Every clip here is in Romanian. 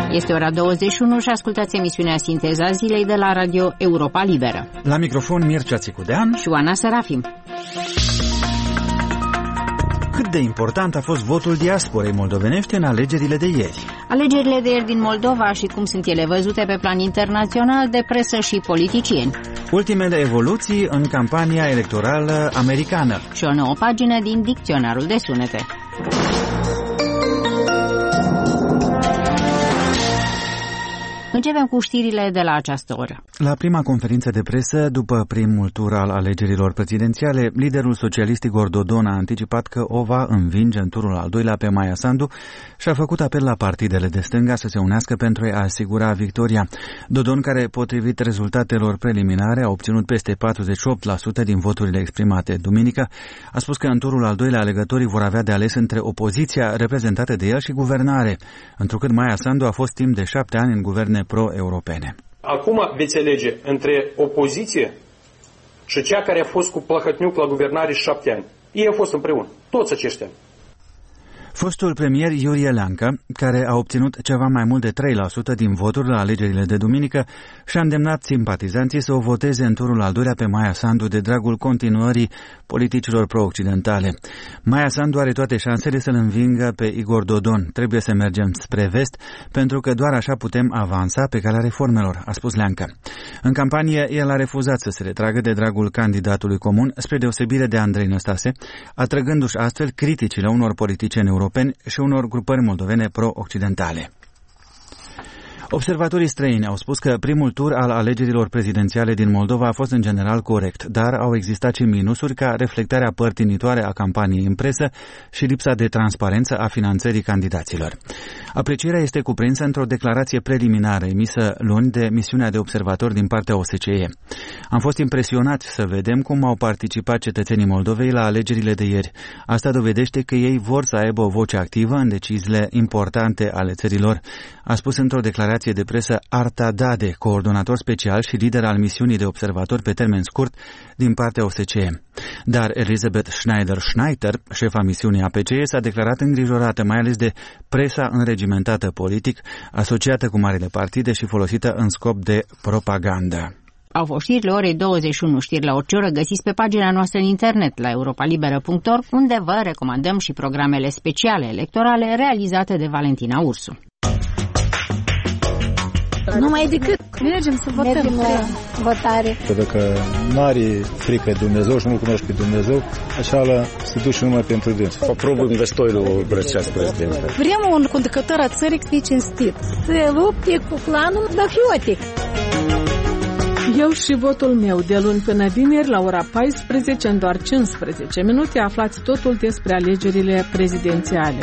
Este ora 21 și ascultați emisiunea Sinteza Zilei de la Radio Europa Liberă. La microfon Mircea Țicudean și Oana Serafim. Cât de important a fost votul diasporei moldovenești în alegerile de ieri? Alegerile de ieri din Moldova și cum sunt ele văzute pe plan internațional de presă și politicieni. Ultimele evoluții în campania electorală americană. Și o nouă pagină din Dicționarul de Sunete. Începem cu știrile de la această oră. La prima conferință de presă, după primul tur al alegerilor prezidențiale, liderul socialist Igor Dodon a anticipat că o va învinge în turul al doilea pe Maia Sandu și a făcut apel la partidele de stânga să se unească pentru a asigura victoria. Dodon, care potrivit rezultatelor preliminare a obținut peste 48% din voturile exprimate duminică, a spus că în turul al doilea alegătorii vor avea de ales între opoziția reprezentată de el și guvernare, întrucât Maia Sandu a fost timp de 7 ani în guverne pro-europene. Acum veți alege între opoziție și cea care a fost cu Plahotniuc la guvernare 7 ani. Ei au fost împreună, toți aceștia. Fostul premier Iurie Leancă, care a obținut ceva mai mult de 3% din voturi la alegerile de duminică, și-a îndemnat simpatizanții să o voteze în turul al doilea pe Maia Sandu de dragul continuării politicilor pro-occidentale. Maia Sandu are toate șansele să-l învingă pe Igor Dodon. Trebuie să mergem spre vest, pentru că doar așa putem avansa pe calea reformelor, a spus Leancă. În campanie, el a refuzat să se retragă de dragul candidatului comun, spre deosebire de Andrei Năstase, atrăgându-și astfel criticile unor politicieni europeni și unor grupări moldovene pro-occidentale. Observatorii străini au spus că primul tur al alegerilor prezidențiale din Moldova a fost în general corect, dar au existat și minusuri ca reflectarea părtinitoare a campaniei în presă și lipsa de transparență a finanțării candidaților. Aprecierea este cuprinsă într-o declarație preliminară emisă luni de misiunea de observatori din partea OSCE. Am fost impresionați să vedem cum au participat cetățenii Moldovei la alegerile de ieri. Asta dovedește că ei vor să aibă o voce activă în deciziile importante ale țărilor, a spus într-o declarație de presă Arta Dade, coordonator special și lider al misiunii de observatori pe termen scurt din partea OSCE. Dar Elizabeth Schneider, șefa misiunii APCE, s-a declarat îngrijorată, mai ales de presa înregimentată politic, asociată cu marile partide și folosită în scop de propagandă. Au fost știrile orei 21, știri la orice oră găsiți pe pagina noastră în internet la europalibera.org, unde vă recomandăm și programele speciale electorale realizate de Valentina Ursu. Numai decât mergem să votăm. Mergem la votare. Dacă nu are frică de Dumnezeu și nu-L cunoști pe Dumnezeu, așa se duce numai pentru dânsul. Aprobăm destul răcească prezidentă. Vrem un conducător a țării să fie cinstit, să lupte cu clanul dahiotic. Eu și votul meu de luni până vineri la ora 14 în doar 15 minute aflați totul despre alegerile prezidențiale.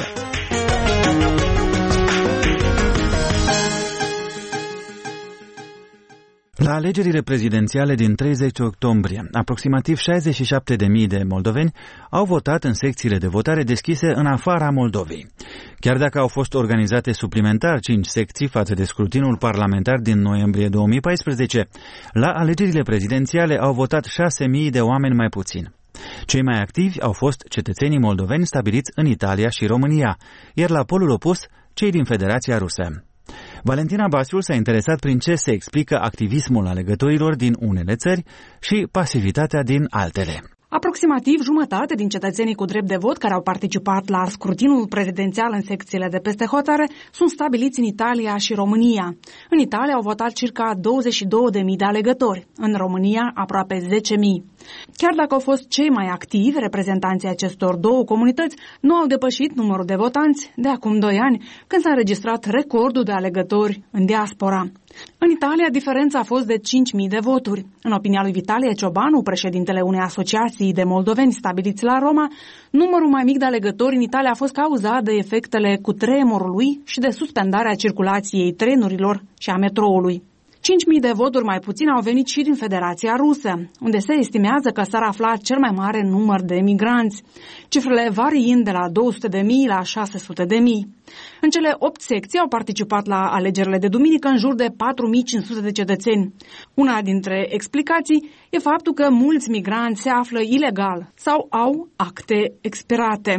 La alegerile prezidențiale din 30 octombrie, aproximativ 67.000 de moldoveni au votat în secțiile de votare deschise în afara Moldovei. Chiar dacă au fost organizate suplimentar 5 secții față de scrutinul parlamentar din noiembrie 2014, la alegerile prezidențiale au votat 6.000 de oameni mai puțin. Cei mai activi au fost cetățenii moldoveni stabiliți în Italia și România, iar la polul opus, cei din Federația Rusă. Valentina Basiul s-a interesat prin ce se explică activismul alegătorilor din unele țări și pasivitatea din altele. Aproximativ jumătate din cetățenii cu drept de vot care au participat la scrutinul prezidențial în secțiile de peste hotare sunt stabiliți în Italia și România. În Italia au votat circa 22.000 de alegători, în România aproape 10.000. Chiar dacă au fost cei mai activi, reprezentanții acestor două comunități nu au depășit numărul de votanți de acum 2 ani, când s-a înregistrat recordul de alegători în diaspora. În Italia, diferența a fost de 5.000 de voturi. În opinia lui Vitalie Ciobanu, președintele unei asociații de moldoveni stabiliți la Roma, numărul mai mic de alegători în Italia a fost cauzat de efectele cutremurului și de suspendarea circulației trenurilor și a metroului. 5.000 de voturi mai puțin au venit și din Federația Rusă, unde se estimează că s-ar afla cel mai mare număr de emigranți, cifrele variind de la 200.000 la 600.000. În cele 8 secții au participat la alegerile de duminică în jur de 4.500 de cetățeni. Una dintre explicații e faptul că mulți migranți se află ilegal sau au acte expirate.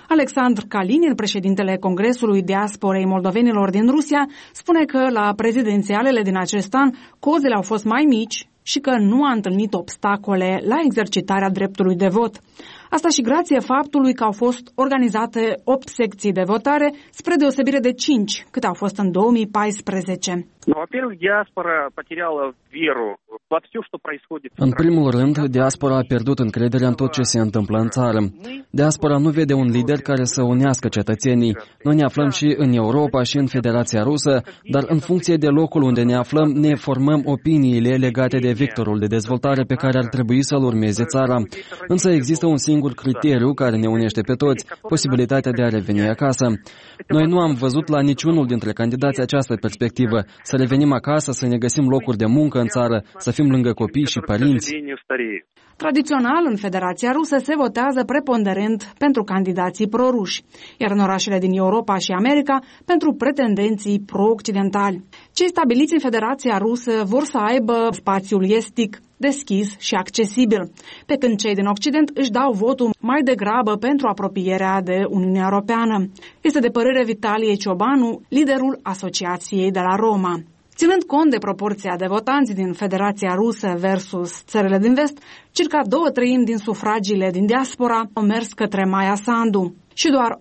Alexandru Kalinin, președintele Congresului Diasporei Moldovenilor din Rusia, spune că la prezidențialele din acest an cozile au fost mai mici și că nu a întâlnit obstacole la exercitarea dreptului de vot. Asta și grație faptului că au fost organizate 8 secții de votare, spre deosebire de 5, câte au fost în 2014. În primul rând, diaspora a pierdut încrederea în tot ce se întâmplă în țară. Diaspora nu vede un lider care să unească cetățenii. Noi ne aflăm și în Europa și în Federația Rusă, dar în funcție de locul unde ne aflăm, ne formăm opiniile legate de vectorul de dezvoltare pe care ar trebui să-l urmeze țara. Însă există un singur criteriu care ne unește pe toți, posibilitatea de a reveni acasă. Noi nu am văzut la niciunul dintre candidați această perspectivă, să revenim acasă, să ne găsim locuri de muncă în țară, să fim lângă copii și părinți. Tradițional, în Federația Rusă se votează preponderent pentru candidații pro-ruși, iar în orașele din Europa și America pentru pretendenții pro-occidentali. Cei stabiliți în Federația Rusă vor să aibă spațiul estic, deschis și accesibil, pe când cei din Occident își dau votul mai degrabă pentru apropierea de Uniunea Europeană. Este de părere Vitalie Ciobanu, liderul Asociației de la Roma. Ținând cont de proporția de votanți din Federația Rusă versus țările din vest, circa 2/3 din sufragiile din diaspora au mers către Maia Sandu și doar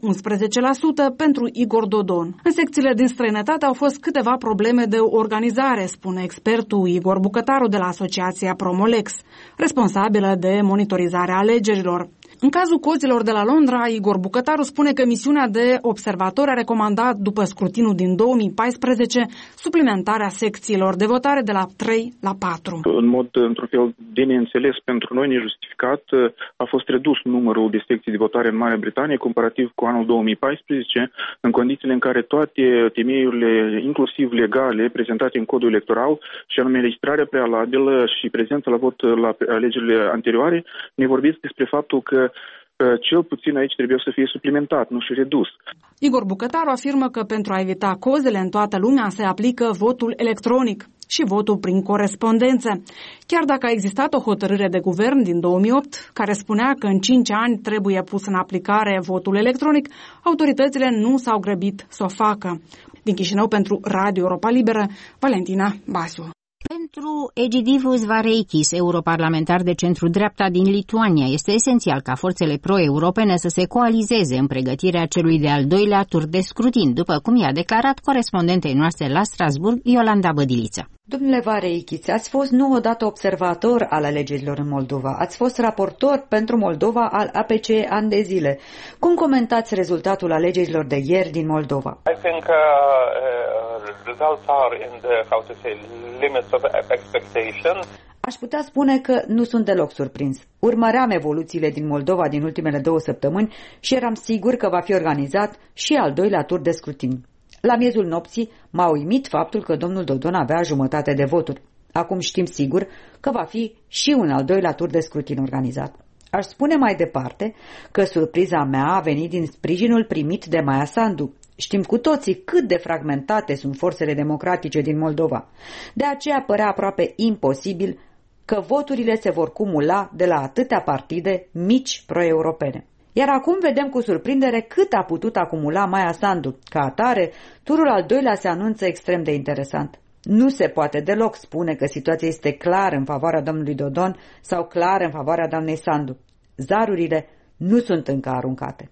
11% pentru Igor Dodon. În secțiile din străinătate au fost câteva probleme de organizare, spune expertul Igor Bucătaru de la Asociația Promolex, responsabilă de monitorizarea alegerilor. În cazul cozilor de la Londra, Igor Bucătaru spune că misiunea de observator a recomandat, după scrutinul din 2014, suplimentarea secțiilor de votare de la 3 la 4. În mod, într-un fel, de neînțeles pentru noi, nejustificat, a fost redus numărul de secții de votare în Marea Britanie, comparativ cu anul 2014, în condițiile în care toate temeiurile, inclusiv legale, prezentate în codul electoral, și anume registrarea prealabilă și prezența la vot la alegerile anterioare, ne vorbiți despre faptul că cel puțin aici trebuie să fie suplimentat, nu și redus. Igor Bucătaru afirmă că pentru a evita cozele în toată lumea se aplică votul electronic și votul prin corespondență. Chiar dacă a existat o hotărâre de guvern din 2008 care spunea că în 5 ani trebuie pus în aplicare votul electronic, autoritățile nu s-au grăbit să o facă. Din Chișinău pentru Radio Europa Liberă, Valentina Basiu. Pentru Egidijus Vareikis, europarlamentar de centru-dreapta din Lituania, este esențial ca forțele pro-europene să se coalizeze în pregătirea celui de-al doilea tur de scrutin, după cum i-a declarat corespondentei noastre la Strasburg, Iolanda Bădiliță. Domnule Vareikis, ați fost nu odată observator al alegerilor în Moldova, ați fost raportor pentru Moldova al APCE ani de zile. Cum comentați rezultatul alegerilor de ieri din Moldova? I think results are in the, limits of expectation. Aș putea spune că nu sunt deloc surprins. Urmăream evoluțiile din Moldova din ultimele 2 săptămâni și eram sigur că va fi organizat și al doilea tur de scrutin. La miezul nopții m-a uimit faptul că domnul Dodon avea jumătate de voturi. Acum știm sigur că va fi și un al doilea tur de scrutin organizat. Aș spune mai departe că surpriza mea a venit din sprijinul primit de Maia Sandu. Știm cu toții cât de fragmentate sunt forțele democratice din Moldova. De aceea părea aproape imposibil că voturile se vor cumula de la atâtea partide mici pro-europene. Iar acum vedem cu surprindere cât a putut acumula Maia Sandu. Ca atare, turul al doilea se anunță extrem de interesant. Nu se poate deloc spune că situația este clară în favoarea domnului Dodon sau clară în favoarea doamnei Sandu. Zarurile nu sunt încă aruncate.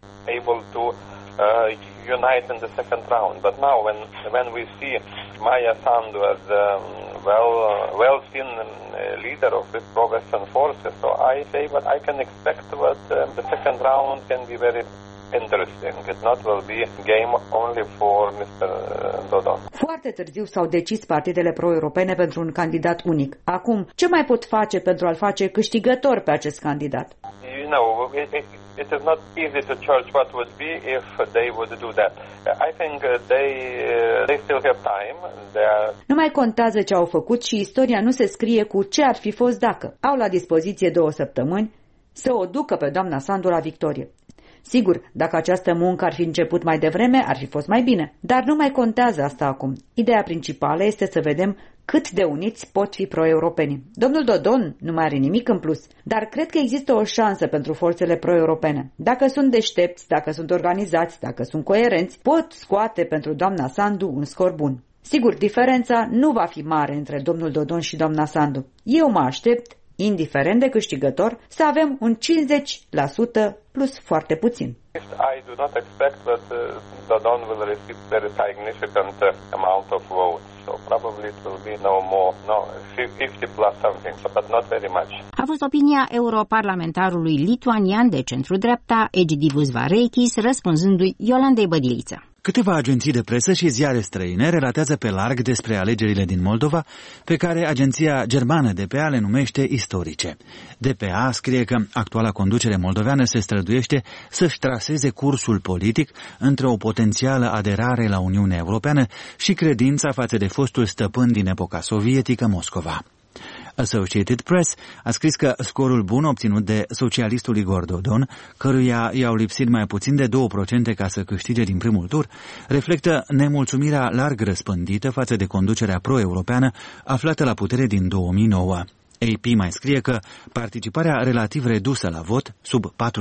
Unite in the second round, but now when we see Maia Sandu as the well-seen leader of this pro-Western forces, so I say what I can expect that the second round can be very interesting. It not will be game only for Mr. Dodon. Foarte târziu s-au decis partidele pro-europene pentru un candidat unic. Acum, ce mai pot face pentru a-l face câștigător pe acest candidat? You know, it is not easy to judge what would be if they would do that. I think they still have time. Nu mai contează ce au făcut și istoria nu se scrie cu ce ar fi fost dacă. Au la dispoziție 2 săptămâni să o ducă pe doamna Sandu la victorie. Sigur, dacă această muncă ar fi început mai devreme, ar fi fost mai bine. Dar nu mai contează asta acum. Ideea principală este să vedem cât de uniți pot fi pro-europeni. Domnul Dodon nu mai are nimic în plus, dar cred că există o șansă pentru forțele pro-europene. Dacă sunt deștepți, dacă sunt organizați, dacă sunt coerenți, pot scoate pentru doamna Sandu un scor bun. Sigur, diferența nu va fi mare între domnul Dodon și doamna Sandu. Eu mă aștept, indiferent de câștigător, să avem un 50% plus foarte puțin. I do not expect that Dodon will receive very significant amount of votes. So probably it will be no more, 50 plus something, but not very much. A fost opinia europarlamentarului lituanian de centru-dreapta Egidijus Vareikis, răspunzându-i Iolandei Bădiliță. Câteva agenții de presă și ziare străine relatează pe larg despre alegerile din Moldova, pe care agenția germană DPA le numește istorice. DPA scrie că actuala conducere moldoveană se străduiește să-și traseze cursul politic între o potențială aderare la Uniunea Europeană și credința față de fostul stăpân din epoca sovietică, Moscova. Associated Press a scris că scorul bun obținut de socialistul Igor Dodon, căruia i-au lipsit mai puțin de 2% ca să câștige din primul tur, reflectă nemulțumirea larg răspândită față de conducerea pro-europeană aflată la putere din 2009. AP mai scrie că participarea relativ redusă la vot, sub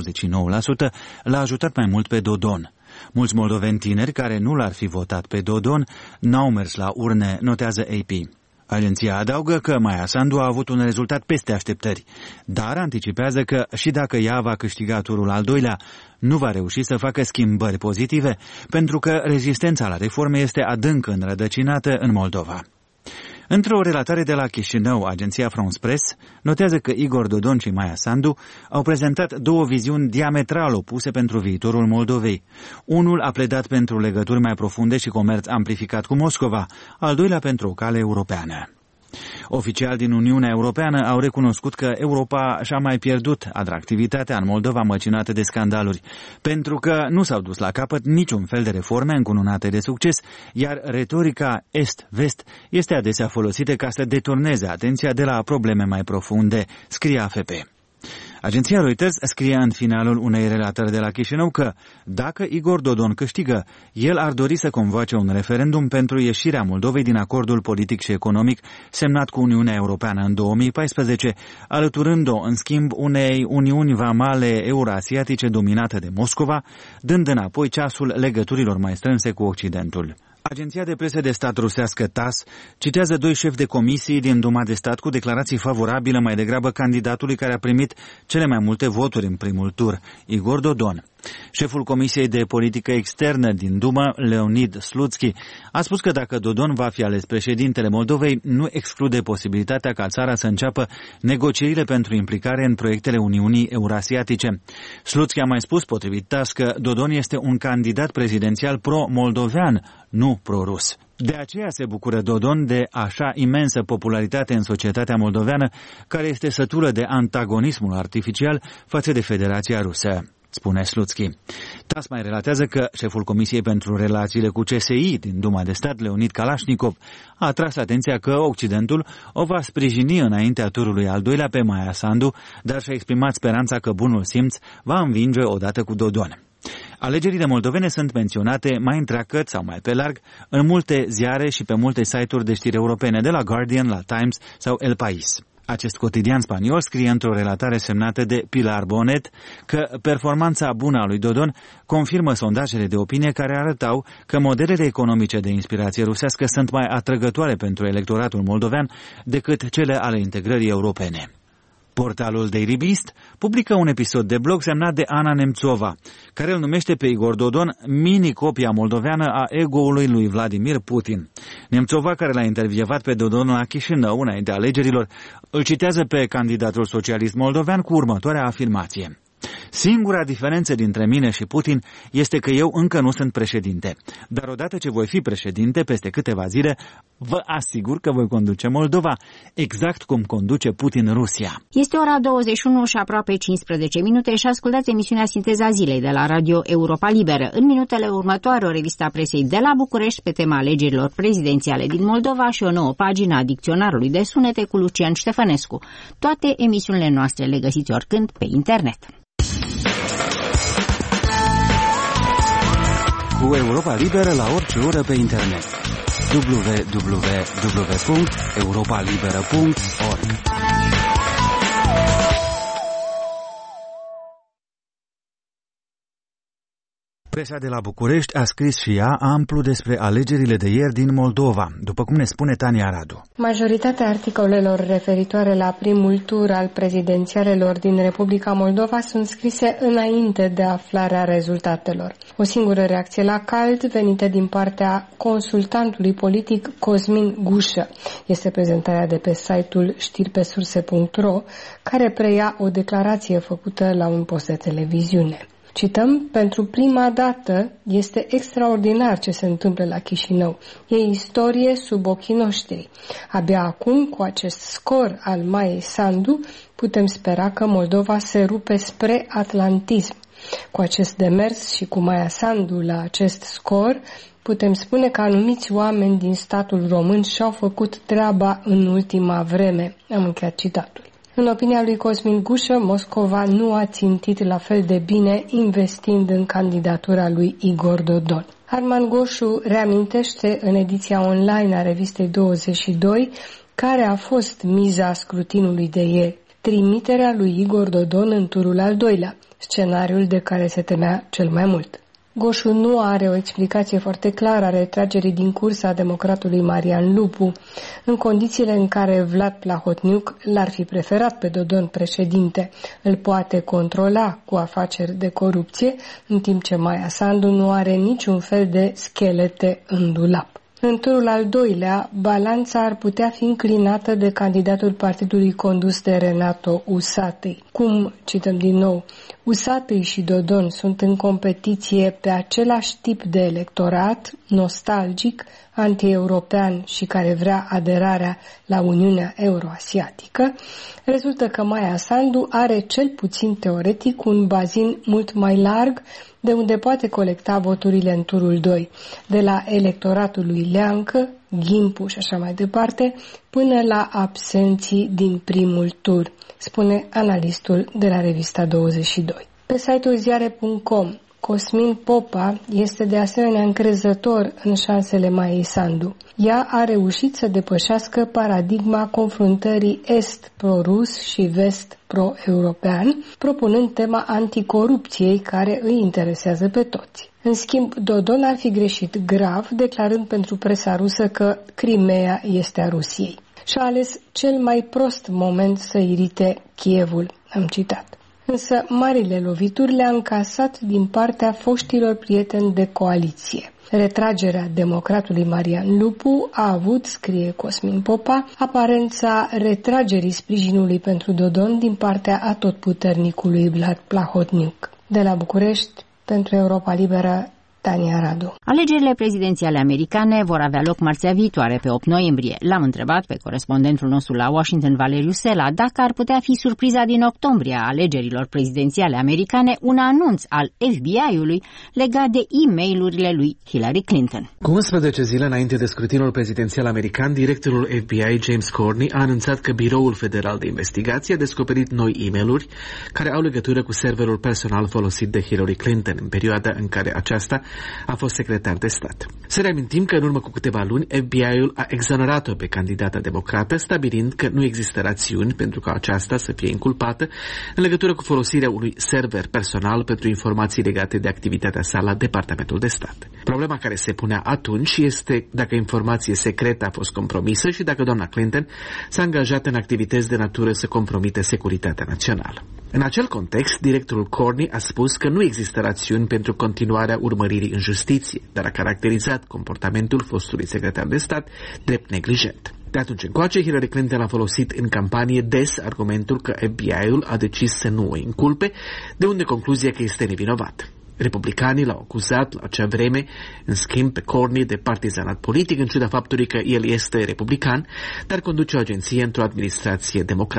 49%, l-a ajutat mai mult pe Dodon. Mulți moldoveni tineri care nu l-ar fi votat pe Dodon n-au mers la urne, notează AP. Agenția adaugă că Maia Sandu a avut un rezultat peste așteptări, dar anticipează că și dacă ea va câștiga turul al doilea, nu va reuși să facă schimbări pozitive, pentru că rezistența la reforme este adânc înrădăcinată în Moldova. Într-o relatare de la Chișinău, agenția France Press notează că Igor Dodon și Maia Sandu au prezentat două viziuni diametral opuse pentru viitorul Moldovei. Unul a pledat pentru legături mai profunde și comerț amplificat cu Moscova, al doilea pentru o cale europeană. Oficiali din Uniunea Europeană au recunoscut că Europa și-a mai pierdut atractivitatea în Moldova măcinată de scandaluri, pentru că nu s-au dus la capăt niciun fel de reforme încununate de succes, iar retorica est-vest este adesea folosită ca să deturneze atenția de la probleme mai profunde, scrie AFP. Agenția Reuters scrie în finalul unei relatări de la Chișinău că, dacă Igor Dodon câștigă, el ar dori să convoace un referendum pentru ieșirea Moldovei din acordul politic și economic semnat cu Uniunea Europeană în 2014, alăturând-o, în schimb, unei uniuni vamale eurasiatice dominate de Moscova, dând înapoi ceasul legăturilor mai strânse cu Occidentul. Agenția de presă de stat rusească TASS citează doi șefi de comisii din Duma de stat cu declarații favorabile mai degrabă candidatului care a primit cele mai multe voturi în primul tur, Igor Dodon. Șeful Comisiei de Politică Externă din Dumă, Leonid Slutsky, a spus că dacă Dodon va fi ales președintele Moldovei, nu exclude posibilitatea ca țara să înceapă negocierile pentru implicare în proiectele Uniunii Eurasiatice. Slutsky a mai spus, potrivit TASS, că Dodon este un candidat prezidențial pro-moldovean, nu pro-rus. De aceea se bucură Dodon de așa imensă popularitate în societatea moldoveană, care este sătură de antagonismul artificial față de Federația Rusă, spune Slutsky. TASS mai relatează că șeful Comisiei pentru Relațiile cu CSI din Duma de Stat, Leonid Kalashnikov, a atras atenția că Occidentul o va sprijini înaintea turului al doilea pe Maia Sandu, dar și-a exprimat speranța că bunul simț va învinge odată cu Dodon. Alegerile moldovene sunt menționate mai întreagăt sau mai pe larg în multe ziare și pe multe site-uri de știri europene, de la Guardian, la Times sau El País. Acest cotidian spaniol scrie într-o relatare semnată de Pilar Bonet că performanța bună a lui Dodon confirmă sondajele de opinie care arătau că modelele economice de inspirație rusească sunt mai atrăgătoare pentru electoratul moldovean decât cele ale integrării europene. Portalul Daily Beast publică un episod de blog semnat de Ana Nemțova, care îl numește pe Igor Dodon mini-copia moldoveană a ego-ului lui Vladimir Putin. Nemțova, care l-a intervievat pe Dodon la Chișinău înaintea alegerilor, îl citează pe candidatul socialist moldovean cu următoarea afirmație. Singura diferență dintre mine și Putin este că eu încă nu sunt președinte, dar odată ce voi fi președinte, peste câteva zile, vă asigur că voi conduce Moldova, exact cum conduce Putin Rusia. Este ora 21 și aproape 15 minute și ascultați emisiunea Sinteza Zilei de la Radio Europa Liberă. În minutele următoare, o revistă a presei de la București pe tema alegerilor prezidențiale din Moldova și o nouă pagină a dicționarului de sunete cu Lucian Ștefănescu. Toate emisiunile noastre le găsiți oricând pe internet. Cu Europa Liberă la orice oră pe internet. www.europalibera.org. Presa de la București a scris și ea amplu despre alegerile de ieri din Moldova, după cum ne spune Tania Radu. Majoritatea articolelor referitoare la primul tur al prezidențialelor din Republica Moldova sunt scrise înainte de aflarea rezultatelor. O singură reacție la cald venită din partea consultantului politic Cosmin Gușă. Este prezentarea de pe site-ul știripesurse.ro, care preia o declarație făcută la un post de televiziune. Cităm, pentru prima dată este extraordinar ce se întâmplă la Chișinău. E istorie sub ochii noștri. Abia acum, cu acest scor al Maiei Sandu, putem spera că Moldova se rupe spre atlantism. Cu acest demers și cu Maia Sandu la acest scor, putem spune că anumiți oameni din statul român și-au făcut treaba în ultima vreme. Am încheiat citatul. În opinia lui Cosmin Gușă, Moscova nu a țintit la fel de bine investind în candidatura lui Igor Dodon. Arman Goșu reamintește în ediția online a revistei 22 care a fost miza scrutinului de ieri. Trimiterea lui Igor Dodon în turul al doilea, scenariul de care se temea cel mai mult. Goșu nu are o explicație foarte clară a retragerii din cursa a democratului Marian Lupu, în condițiile în care Vlad Plahotniuc l-ar fi preferat pe Dodon președinte, îl poate controla cu afaceri de corupție, în timp ce Maia Sandu nu are niciun fel de schelete în dulap. În turul al doilea, balanța ar putea fi înclinată de candidatul partidului condus de Renato Usatăi. Cum, cităm din nou, Usatăi și Dodon sunt în competiție pe același tip de electorat, nostalgic, anti-european și care vrea aderarea la Uniunea Euroasiatică, rezultă că Maia Sandu are cel puțin teoretic un bazin mult mai larg de unde poate colecta voturile în turul 2, de la electoratul lui Leancă, Ghimpu și așa mai departe, până la absenții din primul tur, spune analistul de la revista 22. Pe site-ul ziare.com, Cosmin Popa este de asemenea încrezător în șansele Maiei Sandu. Ea a reușit să depășească paradigma confruntării est pro-rus și vest pro-european, propunând tema anticorupției care îi interesează pe toți. În schimb, Dodon ar fi greșit grav, declarând pentru presa rusă că Crimea este a Rusiei. Și-a ales cel mai prost moment să irite Kievul, am citat. Însă marile lovituri le-a încasat din partea foștilor prieteni de coaliție. Retragerea democratului Marian Lupu a avut, scrie Cosmin Popa, aparența retragerii sprijinului pentru Dodon din partea atotputernicului Vlad Plahotniuc. De la București, pentru Europa Liberă, Tania Radu. Alegerile prezidențiale americane vor avea loc marțea viitoare, pe 8 noiembrie. L-am întrebat pe corespondentul nostru la Washington, Valeriu Sela, dacă ar putea fi surpriza din octombrie a alegerilor prezidențiale americane un anunț al FBI-ului legat de e-mail-urile lui Hillary Clinton. Cu 11 zile înainte de scrutinul prezidențial american, directorul FBI, James Comey, a anunțat că Biroul Federal de Investigație a descoperit noi e-mail-uri care au legătură cu serverul personal folosit de Hillary Clinton în perioada în care aceasta a fost secretar de stat. Să reamintim că în urmă cu câteva luni FBI-ul a exonerat-o pe candidata democrată, stabilind că nu există rațiuni pentru ca aceasta să fie inculpată în legătură cu folosirea unui server personal pentru informații legate de activitatea sa la Departamentul de Stat. Problema care se punea atunci este dacă informație secretă a fost compromisă și dacă doamna Clinton s-a angajat în activități de natură să compromite securitatea națională. În acel context, directorul Comey a spus că nu există rațiuni pentru continuarea urmăririi în justiție, dar a caracterizat comportamentul fostului secretar de stat drept neglijent. De atunci încoace, Hillary Clinton a folosit în campanie des argumentul că FBI-ul a decis să nu o inculpe, de unde concluzia că este nevinovat. Republicanii l-au acuzat la acea vreme, în schimb, pe Comey de partizanat politic, în ciuda faptului că el este republican, dar conduce o agenție într-o administrație democrată.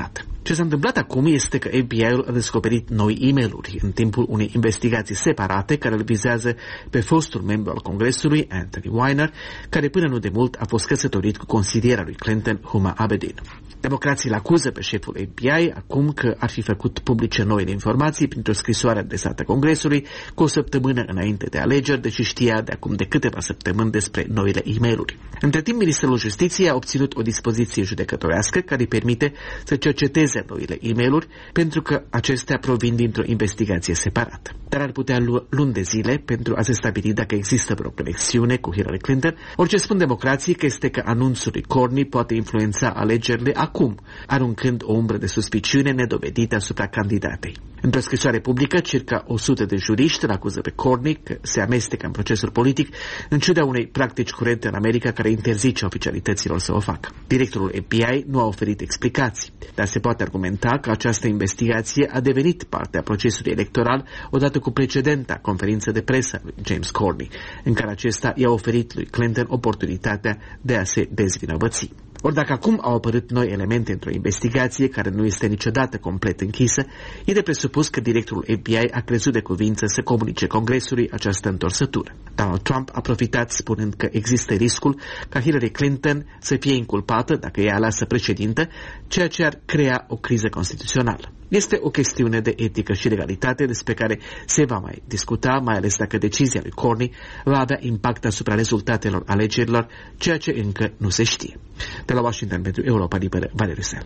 Ce s-a întâmplat acum este că FBI-ul a descoperit noi e-mail-uri în timpul unei investigații separate care îl vizează pe fostul membru al Congresului, Anthony Weiner, care până nu de mult a fost căsătorit cu consiliera lui Clinton, Huma Abedin. Democrații îl acuză pe șeful FBI acum că ar fi făcut publice noile informații printr-o scrisoare adresată Congresului cu o săptămână înainte de alegeri, deși știa de acum de câteva săptămâni despre noile e-mail-uri. Între timp, Ministerul Justiției a obținut o dispoziție judecătorească care îi permite să cerceteze noile e-mail-uri pentru că acestea provin dintr-o investigație separată. Dar ar putea lua luni de zile pentru a se stabili dacă există vreo conexiune cu Hillary Clinton. Orice spun democrații că este că anunțul lui Cornyn poate influența alegerile acum, aruncând o umbră de suspiciune nedovedită asupra candidatei. Într-o scrisoare publică, circa 100 de juriști îl acuză pe Cornyn că se amestecă în procesul politic, în ciuda unei practici curente în America care interzice oficialităților să o facă. Directorul FBI nu a oferit explicații, dar se poate argumenta că această investigație a devenit parte a procesului electoral odată cu precedenta conferință de presă lui James Cornyn, în care acesta i-a oferit lui Clinton oportunitatea de a se dezvinovăți. Ori dacă acum au apărut noi elemente într-o investigație care nu este niciodată complet închisă, e de presupus că directorul FBI a crezut de cuvință să comunice Congresului această întorsătură. Donald Trump a profitat spunând că există riscul ca Hillary Clinton să fie inculpată dacă e aleasă președintă, ceea ce ar crea o criză constituțională. Este o chestiune de etică și legalitate despre care se va mai discuta, mai ales dacă decizia lui Cornyn va avea impact asupra rezultatelor alegerilor, ceea ce încă nu se știe. De la Washington pentru Europa Liberă, Valeriu Sel.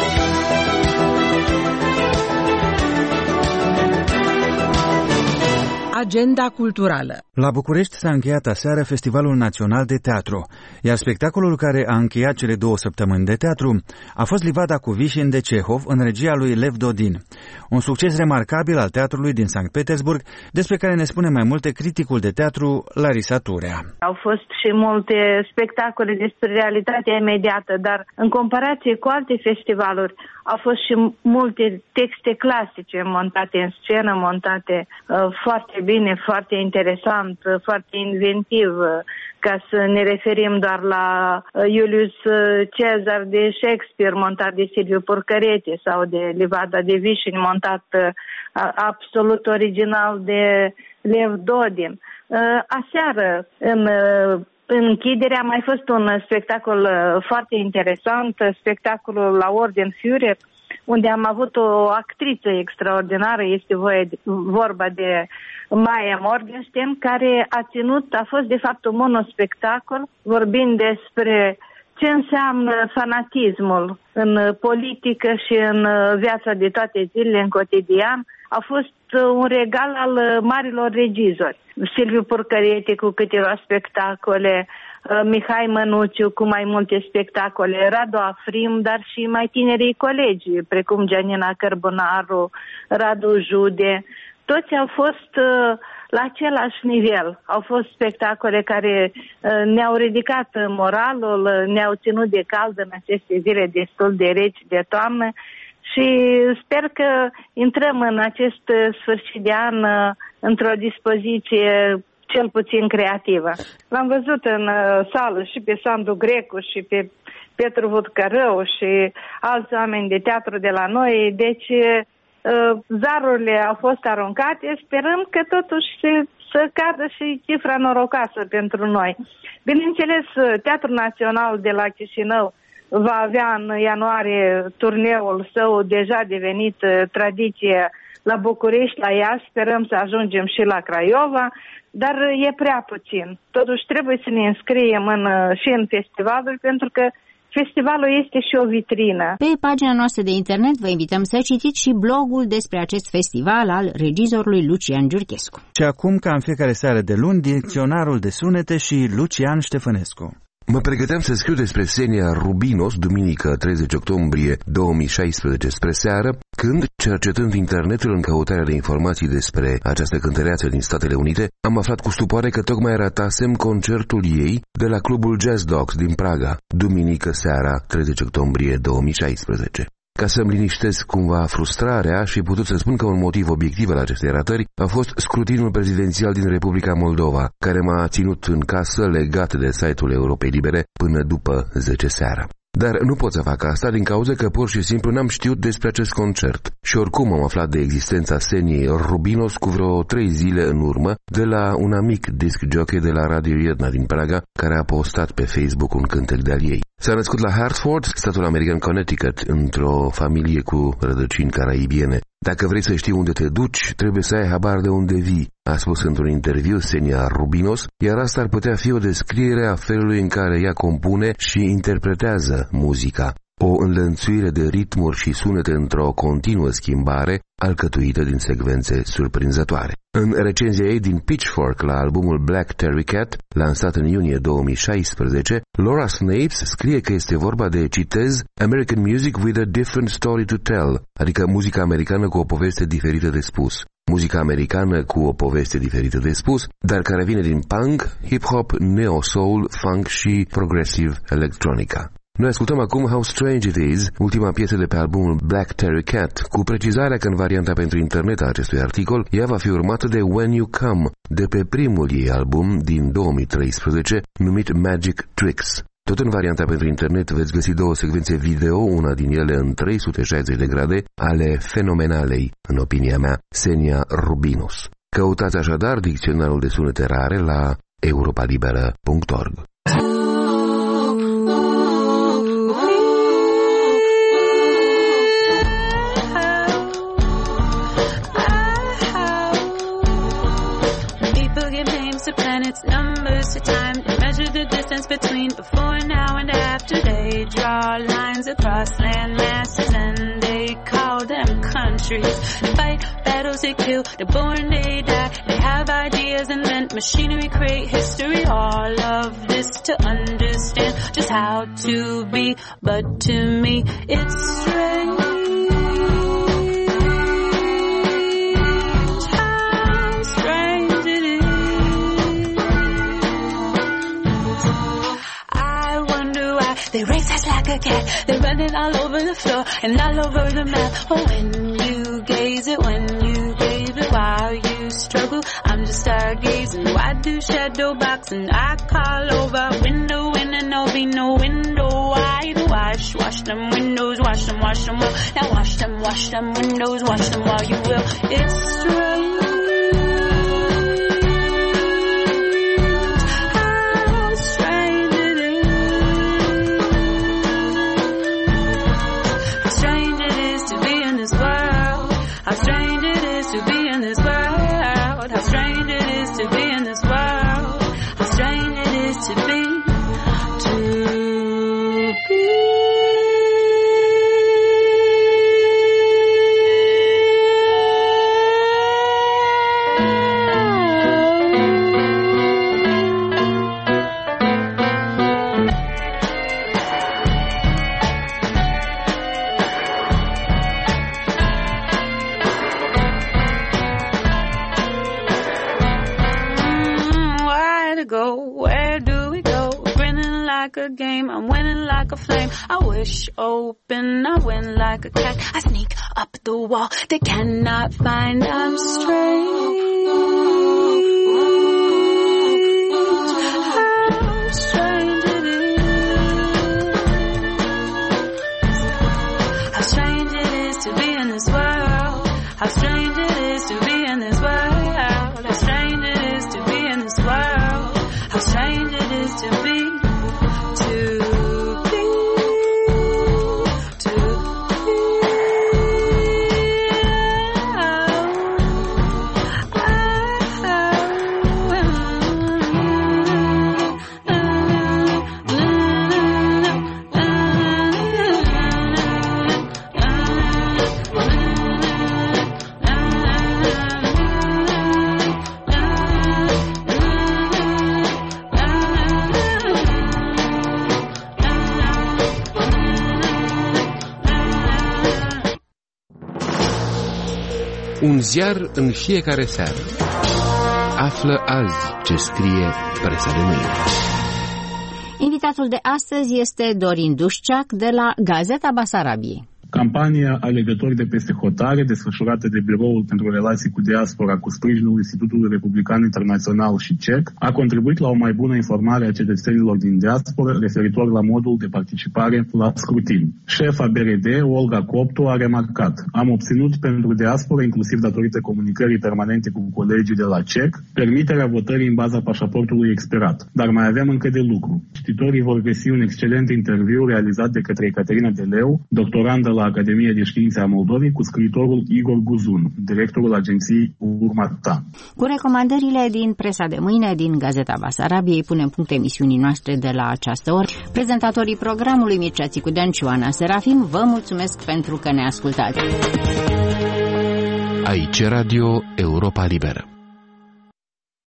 Agenda culturală. La București s-a încheiat aseară Festivalul Național de Teatru, iar spectacolul care a încheiat cele 2 săptămâni de teatru a fost Livada cu Vișin de Cehov în regia lui Lev Dodin. Un succes remarcabil al teatrului din Sankt Petersburg, despre care ne spune mai multe criticul de teatru Larisa Turea. Au fost și multe spectacole despre realitatea imediată, dar în comparație cu alte festivaluri au fost și multe texte clasice montate în scenă, montate foarte bine, foarte interesant, foarte inventiv, ca să ne referim doar la Iulius Cezar de Shakespeare, montat de Silviu Purcărete, sau de Livada de Vișin, montat absolut original de Lev Dodin. Aseară, în închidere, a mai fost un spectacol foarte interesant, spectacolul La Orden Führer, unde am avut o actriță extraordinară, este vorba de Maya Morgenstern, care a fost de fapt un monospectacol, vorbind despre ce înseamnă fanatismul în politică și în viața de toate zilele, în cotidian. A fost un regal al marilor regizori. Silviu Purcărete cu câteva spectacole, Mihai Mănuțiu cu mai multe spectacole, Radu Afrim, dar și mai tinerii colegi, precum Gianina Cărbunaru, Radu Jude. Toți au fost la același nivel. Au fost spectacole care ne-au ridicat moralul, ne-au ținut de cald în aceste zile destul de reci de toamnă și sper că intrăm în acest sfârșit de an într-o dispoziție cel puțin creativă. L-am văzut în sală și pe Sandu Grecu și pe Petru Vudcărău și alți oameni de teatru de la noi, deci zarurile au fost aruncate, sperăm că totuși să cadă și cifra norocoasă pentru noi. Bineînțeles, Teatrul Național de la Chișinău va avea în ianuarie turneul său deja devenit tradiție la București, la Iași, sperăm să ajungem și la Craiova, dar e prea puțin. Totuși trebuie să ne înscriem și în festivaluri, pentru că festivalul este și o vitrină. Pe pagina noastră de internet vă invităm să citiți și blogul despre acest festival al regizorului Lucian Giurchescu. Și acum, ca în fiecare seară de luni, dicționarul de sunete și Lucian Ștefănescu. Mă pregăteam să scriu despre Xenia Rubinos, duminică 30 octombrie 2016 spre seară, când, cercetând internetul în căutarea de informații despre această cântăreață din Statele Unite, am aflat cu stupoare că tocmai ratasem concertul ei de la clubul Jazz Dogs din Praga, duminică seara 30 octombrie 2016. Ca să-mi liniștesc cumva frustrarea, și putut să spun că un motiv obiectiv al acestei ratări a fost scrutinul prezidențial din Republica Moldova, care m-a ținut în casă legat de site-ul Europei Libere până după 10 seara. dar nu pot să fac asta din cauza că pur și simplu n-am știut despre acest concert. Și oricum am aflat de existența Seniei Rubinos cu vreo 3 zile în urmă de la un amic disc jockey de la Radio Jedna din Praga, care a postat pe Facebook un cântec de-al ei. S-a născut la Hartford, statul american Connecticut, într-o familie cu rădăcini caraibiene. Dacă vrei să știi unde te duci, trebuie să ai habar de unde vii, a spus într-un interviu Senia Rubinos, iar asta ar putea fi o descriere a felului în care ea compune și interpretează muzica. O înlănțuire de ritmuri și sunete într-o continuă schimbare, alcătuită din secvențe surprinzătoare. În recenzia ei din Pitchfork la albumul Black Terry Cat, lansat în iunie 2016, Laura Snapes scrie că este vorba de, citez, American music with a different story to tell, adică muzica americană cu o poveste diferită de spus. Muzica americană cu o poveste diferită de spus, dar care vine din punk, hip-hop, neo-soul, funk și progressive electronica. Noi ascultăm acum How Strange It Is, ultima piesă de pe albumul Black Terry Cat, cu precizarea că în varianta pentru internet a acestui articol, ea va fi urmată de When You Come, de pe primul ei album din 2013, numit Magic Tricks. Tot în varianta pentru internet veți găsi 2 secvențe video, una din ele în 360 de grade, ale fenomenalei, în opinia mea, Senia Rubinos. Căutați așadar dicționarul de sunete rare la europalibera.org. Planets, numbers to time to measure the distance between before, now, and after. They draw lines across land masses and they call them countries. They fight battles, they kill, they're born, they die. They have ideas, invent machinery, create history. All of this to understand just how to be, but to me it's strange. They race us like a cat, they run it all over the floor and all over the map. Oh, when you gaze it, when you gaze it, while you struggle, I'm just stargazing. Why do shadow boxing? I call over window in and there'll be no window wide. Wash them windows, wash them well. Now wash them windows, wash them while you will. It's strange. Open, I win like a cat. I sneak up the wall they cannot find. I'm strange. How strange it is. How strange it is to be in this world. How strange it is to be in this world. How strange it is to be in this world. How strange it is to be. Un ziar în fiecare seară. Află azi ce scrie presa de mâine. Invitatul de astăzi este Dorin Dușceac de la Gazeta Basarabiei. Campania Alegători de peste hotare, desfășurată de Biroul pentru Relații cu Diaspora cu sprijinul Institutului Republican Internațional și CEC, a contribuit la o mai bună informare a cetățenilor din diaspora referitor la modul de participare la scrutin. Șefa BRD, Olga Coptu, a remarcat: am obținut pentru diaspora, inclusiv datorită comunicării permanente cu colegii de la CEC, permiterea votării în baza pașaportului expirat. Dar mai avem încă de lucru. Cititorii vor găsi un excelent interviu realizat de către Ecaterina Deleu, doctorandă la Academia de Științe a Moldovei, cu scriitorul Igor Guzun, directorul agenției Urmata. Cu recomandările din presa de mâine din Gazeta Basarabiei punem punct emisiunii noastre de la această oră. Prezentatorii programului Mircea Țicudean și Oana Serafim vă mulțumesc pentru că ne ascultați. Aici Radio Europa Liberă.